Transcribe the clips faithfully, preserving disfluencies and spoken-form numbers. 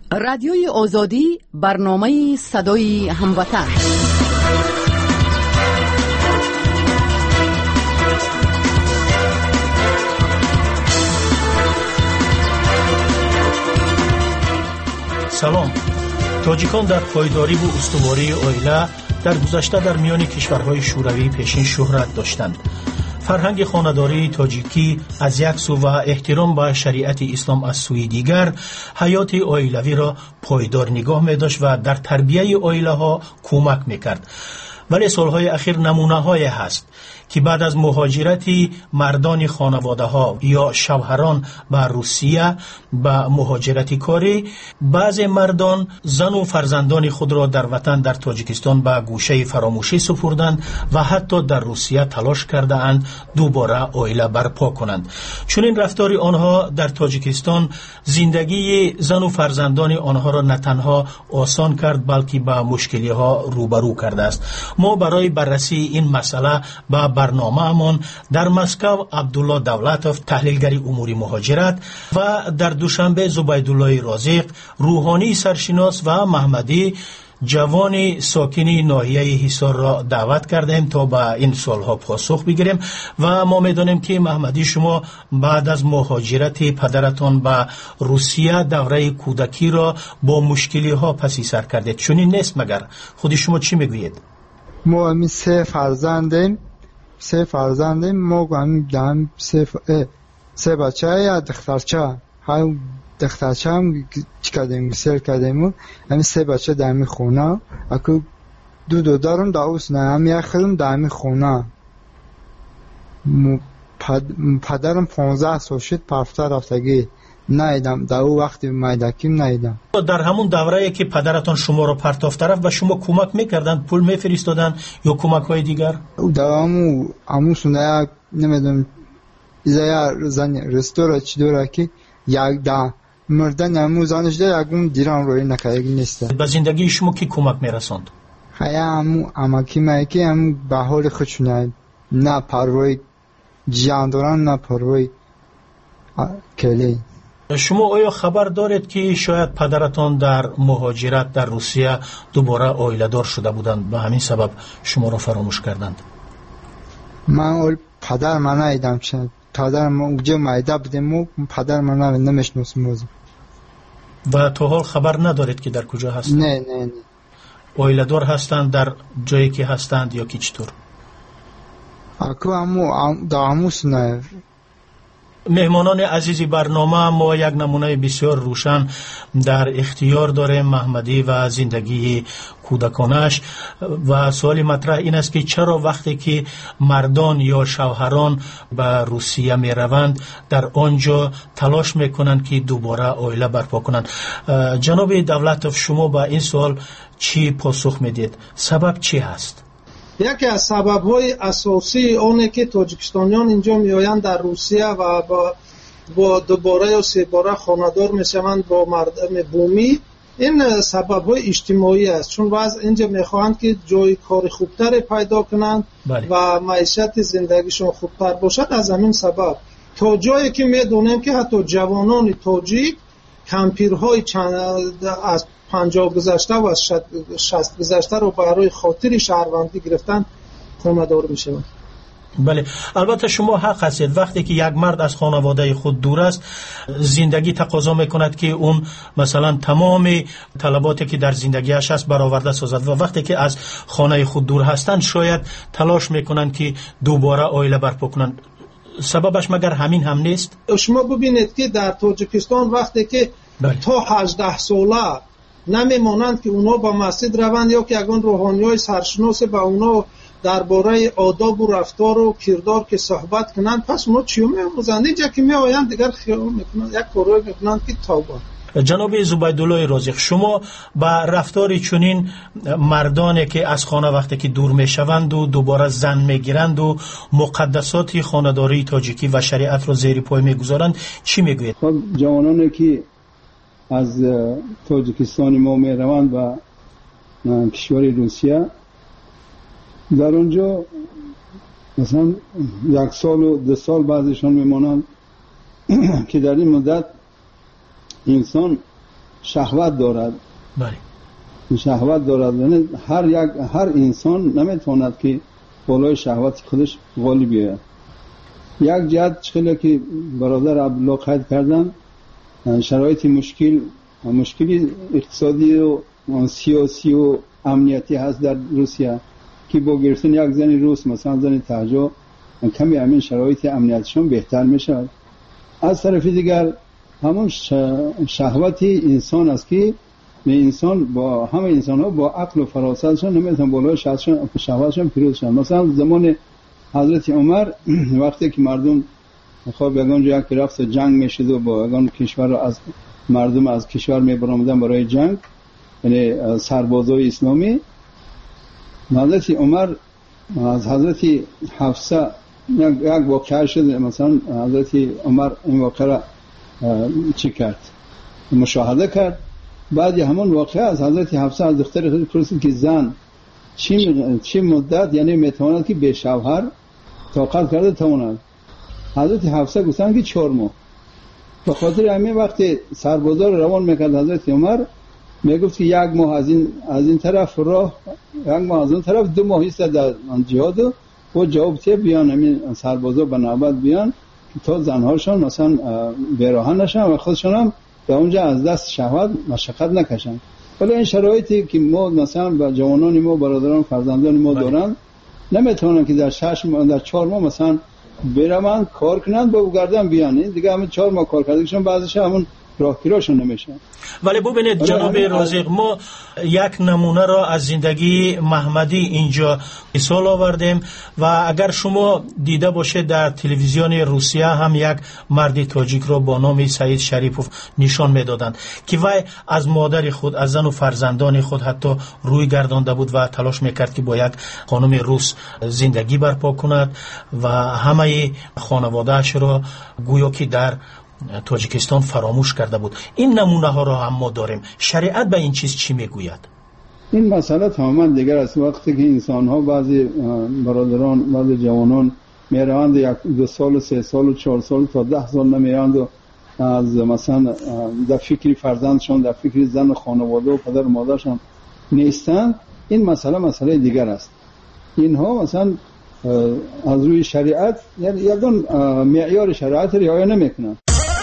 رادیوی آزادی، برنامه صدای هموطن. سلام. تاجیکان در پایداری و استواری اویلا در گذشته در میان کشورهای شوروی پیشین شهرت داشتند. فرهنگ خانه‌داری تاجیکی از یک سو و احترام به شریعت اسلام از سوی دیگر حیات اویلوی را پایدار نگاه می داشت و در تربیه اویله ها کمک می کرد. ولی سالهای اخیر نمونه های هست که بعد از مهاجرت مردان خانواده ها یا شوهران به روسیه به مهاجرت کاری، بعض مردان زن و فرزندان خود را در وطن در تاجیکستان به گوشه فراموشی سپردند و حتی در روسیه تلاش کرده اند دوباره اویله برپا کنند. چون این رفتار آنها در تاجیکستان زندگی زن و فرزندان آنها را نه تنها آسان کرد بلکه به مشکلی ها روبرو کرده است. ما برای بررسی این مسئله با برنامه امان در مسکو عبدالله دولتوف تحلیلگر امور مهاجرت و در دوشنبه زبیدالله رازق روحانی سرشناس و محمدی جوان ساکنی ناحیه حصار را دعوت کردیم تا به این سوالها پاسخ بگیریم و ما میدانیم که محمدی شما بعد از مهاجرت پدرتان به روسیه دوره کودکی را با مشکلی ها پسی سر کردید. چنین نیست مگر؟ خود شما چی میگویید؟ ما همین سه فرزندیم سه فرزندیم ما همین دم سه ف... سه بچه یا دخترچه های دخترچه هم چی کردیم سر کردیم همین سه بچه دمی خونه اکو دو دو دارم داوس نه هم یک خیلم دمی خونه م... پد... پدرم پانزده سال شد پرفته رفتگی نایدم در او وقتی مایدکیم نایدم. در همون دوره که پدرتان شما را پرتافت طرف و شما کمک میکردن پول میفرستادن یا کمک های دیگر؟ در همون همون سونه نمیدونم ایزای زن رستورا چی دوره که یک ده مردن همون زنش ده یکون دیران روی نکایگی نیسته. به زندگی شما کی کمک میرساند؟ خیلی همون اماکی مایکی همون به حال خودشونه نه پروی جان دارن نه پروی کلی. شما آیا خبر دارید که شاید پدرتان در مهاجرت در روسیه دوباره اویله دار شده بودند به همین سبب شما را فراموش کردند؟ من اول پدر من نایدم شد پدر من اونجا مایده بودیم و پدر من نمیشناسم و تا حال خبر ندارید که در کجا هستند؟ نه نه نه. اویله دار هستند در جایی که هستند یا کی چطور؟ اکو همو داموس نه. مهمانان عزیز برنامه، ما یک نمونه بسیار روشن در اختیار داریم محمدی و زندگی کودکانش و سوال مطرح این است که چرا وقتی که مردان یا شوهران به روسیه می روند در آنجا تلاش می کنند که دوباره اویله برپا کنند؟ جناب دولتوف شما با این سوال چی پاسخ می دید؟ سبب چی هست؟ یکی از سبب‌های اساسی آنه که تاجیکستانیان اینجا میآیند در روسیه و با, با دوباره یا سه باره خانه‌دار میشوند با مردم بومی، این سبب‌های اجتماعی است. چون بعض اینجا میخواهند که جای کار خوبتر پیدا کنند بله. و معیشت زندگیشون خوبتر باشد. از همین سبب تا جایی که میدونیم که حتی جوانان تاجیک کمپیرهای چند از پنجاه گذشته و از شصت گذشته رو برای خاطر شهروندی گرفتن خانه دار می شود. بله، البته شما حق هستید. وقتی که یک مرد از خانواده خود دور است زندگی تقاضا میکند که اون مثلا تمام طلباتی که در زندگیش هست برآورده سازد و وقتی که از خانه خود دور هستند شاید تلاش میکنند که دوباره اویله برپا کنند. سببش مگر همین هم نیست؟ شما ببینید که در تاجیکستان وقتی که بله. تا هجده ساله نمیمانند که اونا با مسجد روند یا که اگران روحانیای سرشناس با اونا درباره آداب و رفتار و کردار که صحبت کنند، پس اونا چیو می‌آموزند؟ اینجا که میآیند دیگر خیال میکنند یک کارو میکنند که توبه. جناب زبیدالله رازق شما با رفتار چنین مردانی که از خانه وقتی که دور میشوند و دوباره زن میگیرند و مقدسات خانه‌داری تاجیکی و شریعت را زیر پای میگذارند چی میگویید؟ خب جوانانی که از تاجیکستان ما می روند و کشور روسیه در اونجا مثلا یک سال و دو سال بعضشان میمانند که در این مدت انسان شهوت دارد. بله. شهوت دارد، یعنی هر یک هر انسان نمیتواند که بالای شهوت خودش غالب بیاید. یک جهت خیلی که برادر عبدالله قید کردن، شرایط مشکل مشکلی اقتصادی و سیاسی و امنیتی هست در روسیه که با گرفتن یک زن روس مثلا زن تهجا کمی همین شرایط امنیتشون بهتر میشه. از طرف دیگر همون شهوت انسان است که انسان با همه انسان ها با عقل و فراستشون نمیتونن بالای شهوتشون پیروز شن. مثلا زمان حضرت عمر وقتی که مردم خب یگان جا که رفت جنگ میشد و با یگان کشور رو از مردم از کشور میبرامدن برای جنگ، یعنی سربازای اسلامی، حضرت عمر از حضرت حفصه یک واقعه شد. مثلا حضرت عمر این واقعه را چی کرد؟ مشاهده کرد. بعد همون واقعه از حضرت حفصه از دختر خود پرسید که زن چی چی مدت یعنی میتواند که به شوهر طاقت کرده تواند؟ حضرت حفصه گفتن که چهار ماه. به خاطر همین وقتی سربازا رو روان میکرد حضرت عمر میگفت که یک ماه از این از این طرف راه، یک ماه از اون طرف، دو ماه است در جهاد و جواب ته بیان همین سربازا به نوبت بیان تا زنهاشون مثلا بیراهن نشن و خودشون هم به اونجا از دست شهوت مشقت نکشن. ولی این شرایطی که ما مثلا با جوانان ما برادران فرزندان ما دارن نمیتونن که در شش ماه در چهار ماه مثلا برن کار کنن با گردن بیان. این دیگه همون چهار ماه کار کردنشون بعضیش همون راه پیراشون نمیشه. ولی ببینید جناب رازق، ما یک نمونه را از زندگی محمدی اینجا مثال آوردیم و اگر شما دیده باشید در تلویزیون روسیه هم یک مرد تاجیک را با نام سعید شریفوف نشان میدادند که وی از مادر خود، از زن و فرزندان خود حتی روی گردانده بود و تلاش میکرد که با یک خانم روس زندگی برپا کند و همه خانواده‌اش را گویا که در تاجیکستان فراموش کرده بود. این نمونه ها را هم ما داریم. شریعت به این چیز چی میگوید؟ این مسئله تماما دیگر است. وقتی که انسان ها بعضی برادران بعضی جوانان میروند یک دو سال و سه سال و چهار سال تا ده سال نمیروند و از مثلا در فکری فرزندشان، در فکری زن و خانواده و پدر و مادرشان نیستند، این مسئله مسئله دیگر است. اینها مثلا از روی شریعت یعنی یادون معیار شریعت رعایت نمیکنند.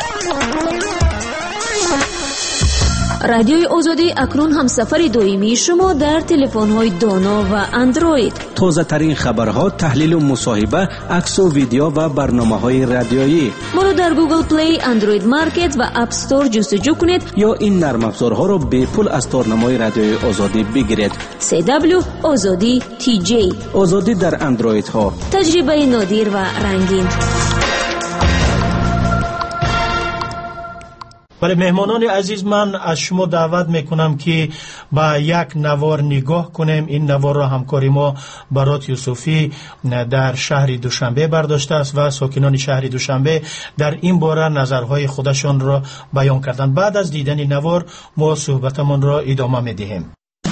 رادیوی آزادی اکنون همسفر دائمی شما در تلفن‌های دانا و اندروید. تازه ترین خبرها، تحلیل و مصاحبه، عکس و ویدیو و برنامه‌های رادیویی. ما رو در گوگل پلی، اندروید مارکت و اپ استور جستجو کنید یا این نرم افزارها رو به پول از تارنمای رادیوی آزادی بگیرید. سی دبلیو آزادی تی جی. آزادی در اندروید ها. تجربه نادر و رنگین. برای مهمانان عزیز من از شما دعوت میکنم که با یک نوار نگاه کنیم. این نوار را همکاری ما برات یوسفی در شهر دوشنبه برداشته است و ساکنان شهر دوشنبه در این باره نظرهای خودشان را بیان کردند. بعد از دیدن نوار ما صحبتمان را ادامه میدهیم.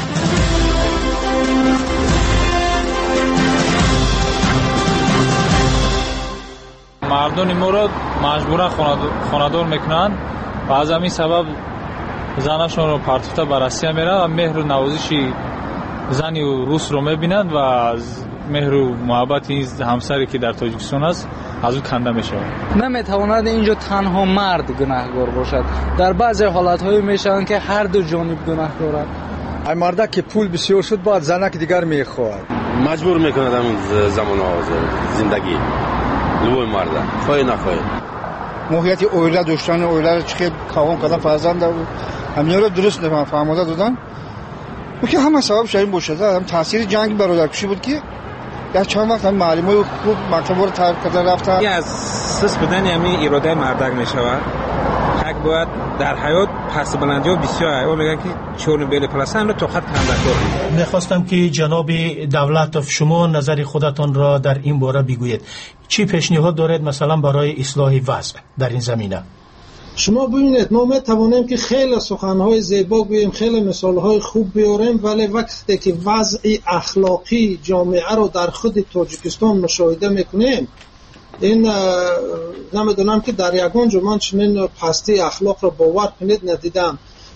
مردم ما را مجبورا خانه‌دار میکنند و از همین سبب زنشون رو پرتفته به روسیه میرن و مهر و نوازش زنی و روس رو میبینند و از مهر و محبت این همسری که در تاجیکستان است از او کنده میشه. نمیتواند اینجا تنها مرد گناهکار باشد. در بعضی حالت‌های میشن که هر دو جانب گناهکارند. این مرد که پول بسیار شد بعد زنک دیگر میخواد، مجبور میکند همون زمان زندگی لوی مرد خواهی نخواهی. موقعیت اویله داشتن اویله چه کاوم کردن فرزند همین رو درست نفهمیده دادن و که همه سبب شاید باشه. هم تاثیر جنگ برادرکشی بود که در چند وقت هم معلمای خوب مکتب رو ترک کردن رفتن. این از سس بدن همین اراده مردک میشود. حق باید در حیات پس بلندی ها بسیار حیات میگن که چون بیل پلسن رو تو خط کندکار. میخواستم که جناب دولتوف شما نظر خودتان را در این باره بگویید. چی پیشنهاد دارید مثلا برای اصلاح وضع در این زمینه؟ شما ببینید ما میتوانیم که خیلی سخنهای زیبا بگوییم، خیلی مثالهای خوب بیاریم، ولی وقتی که وضع اخلاقی جامعه رو در خود تاجیکستان مشاهده میکنیم، این نمیدونم که در یگان جمان چنین پستی اخلاق رو باور کنید ندیدم.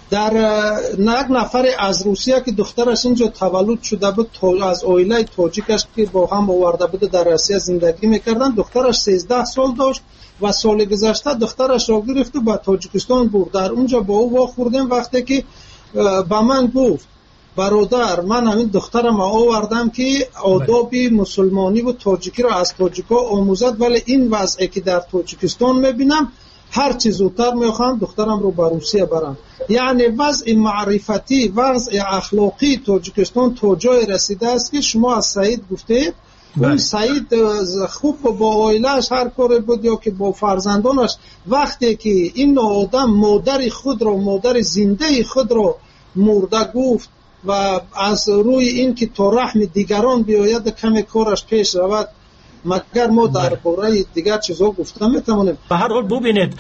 در یک نفر از روسیه که دخترش اینجا تولد شده بود از اویله تاجیکش که با هم آورده بود در روسیه زندگی میکردن، دخترش سیزده سال داشت و سال گذشته دخترش را گرفت و به تاجیکستان برد. در اونجا با او واخوردیم وقتی که به من گفت برادر من همین دخترم آوردم که آداب مسلمانی و تاجیکی را از تاجیکا آموزد، ولی این وضعی که در تاجیکستان میبینم هر چیز زودتر میخوام دخترم رو به روسیه برم. یعنی وضع معرفتی، وضع اخلاقی تاجیکستان تا جای رسیده است که شما از سعید گفتید. اون سعید خوب با عائله‌اش هر کاری بود یا که با فرزندانش، وقتی که این آدم مادر خود رو، مادر زنده خود رو مرده گفت و از روی این که تا رحم دیگران بیاید کمی کارش پیش رود، مگر ما در باره دیگر چیزا گفتم میتونیم. به هر حال ببینید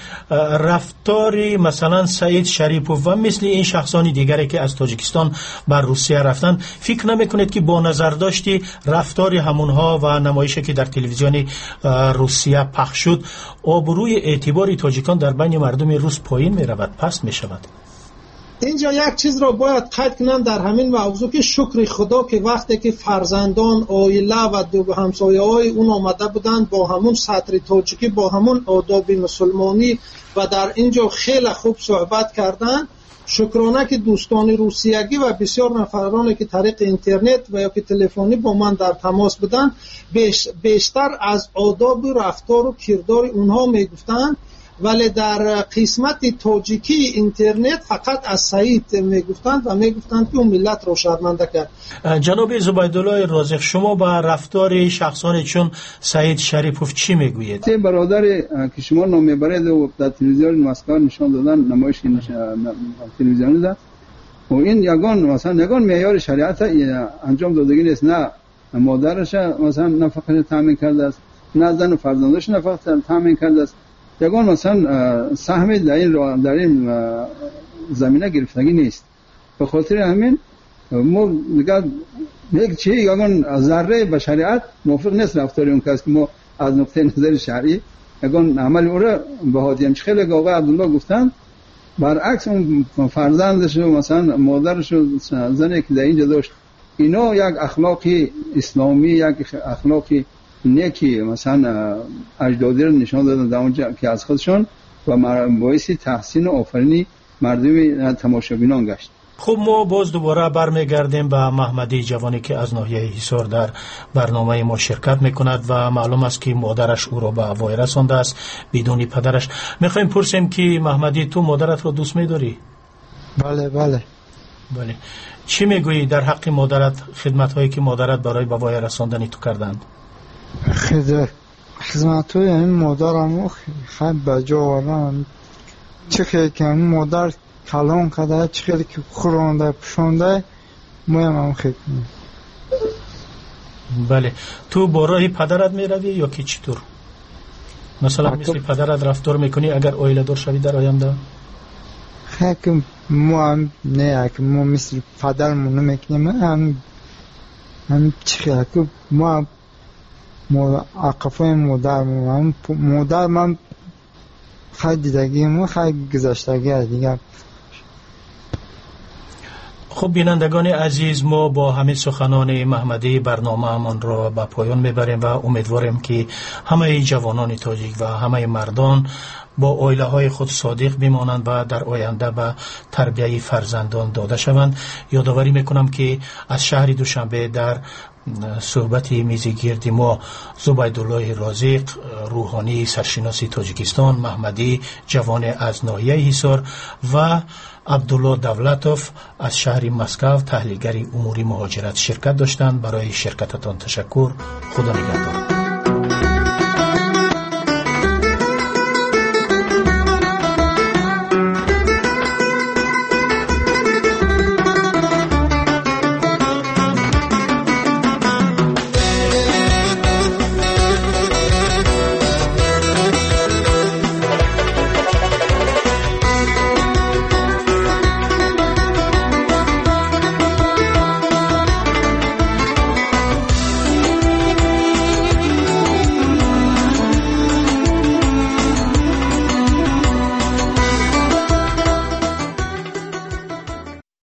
رفتاری مثلا سعید شریپوف و مثل این شخصانی دیگری که از تاجیکستان بر روسیه رفتن، فکر نمیکنید که با نظر داشتی رفتاری همونها و نمایشی که در تلویزیون روسیه پخش شد آبروی اعتباری تاجیکان در بین مردم روس پایین میرود، پست میشود؟ اینجا یک چیز را باید قید کنم در همین موضوع که شکر خدا که وقتی که فرزندان عائله و دو همسایه های اون آمده بودن با همون سطر تاجیکی، با همون آداب مسلمانی و در اینجا خیلی خوب صحبت کردن، شکرانه که دوستان روسیگی و بسیار نفرانی که طریق اینترنت و یا که تلفنی با من در تماس بودن بیش بیشتر از آداب رفتار و کردار اونها میگفتن، ولی در قسمت تاجیکی اینترنت فقط از سعید میگفتند و میگفتند که اون ملت رو شرمنده کرد. جناب زبیدالله رازق، شما با رفتار شخصانی چون سعید شریپوف چی میگویید؟ سه برادر که شما نام میبرید و در تلویزیون مسکو نشان دادن، نمایش تلویزیونی ده و این یگان مثلا یگان معیار شریعت انجام دادگی نیست. نه مادرش مثلا نفقه تامین کرده است، نه زن و فرزندش نفقه تامین کرده است، یگان مثلا سهم در این در این زمینه گرفتگی نیست. به خاطر همین ما میگم یک چیز یگان ذره به شریعت موافق نیست رفتاری اون کس که ما از نقطه نظر شرعی یگان عمل او را به هادیم خیلی آقای عبدالله گفتن، برعکس اون فرزندش و مثلا مادرش و زنی که در اینجا داشت، اینا یک اخلاقی اسلامی، یک اخلاقی نیکی مثلا اجدادی رو نشان دادن در اونجا که از خودشون و باعث تحسین و آفرینی مردم تماشابینان گشت. خب ما باز دوباره برمیگردیم به محمدی جوانی که از ناحیه حصار در برنامه ما شرکت میکند و معلوم است که مادرش او را به وای رسانده است بدون پدرش. میخوایم پرسیم که محمدی تو مادرت رو دوست میداری؟ بله بله. بله. چی میگویی در حق مادرت، خدمت هایی که مادرت برای به وای رساندن تو کردند؟ خدمت های این مادرم خیلی بجا آوردن، چه خیلی که این مادر کلان کرده، چه خیلی که خورانده پشانده مایم هم خیلی. بله. تو با راه پدرت می روی یا که چطور؟ مثلا مثل پدرت رفتار میکنی اگر آیله دار شوی در آینده؟ خیلی که ما هم نه که ما مثل پدرمون نمیکنیم، هم هم چه خیلی که ما عقفای مادر من مادر من خیلی دیدگی من خیلی گذشتگی دیگر. خب بینندگان عزیز، ما با همین سخنان محمدی برنامه همان را به پایان میبریم و امیدواریم که همه جوانان تاجیک و همه مردان با عائله های خود صادق بمانند و در آینده به تربیت فرزندان داده شوند. یادآوری میکنم که از شهر دوشنبه در صحبت میزی گرد ما زبیدالله رازق روحانی سرشناس تاجیکستان، محمدی جوان از ناحیه حصار و عبدالله دولتوف از شهر مسکو تحلیلگر امور مهاجرت شرکت داشتند. برای شرکتتان تشکر. خدا نگهدار.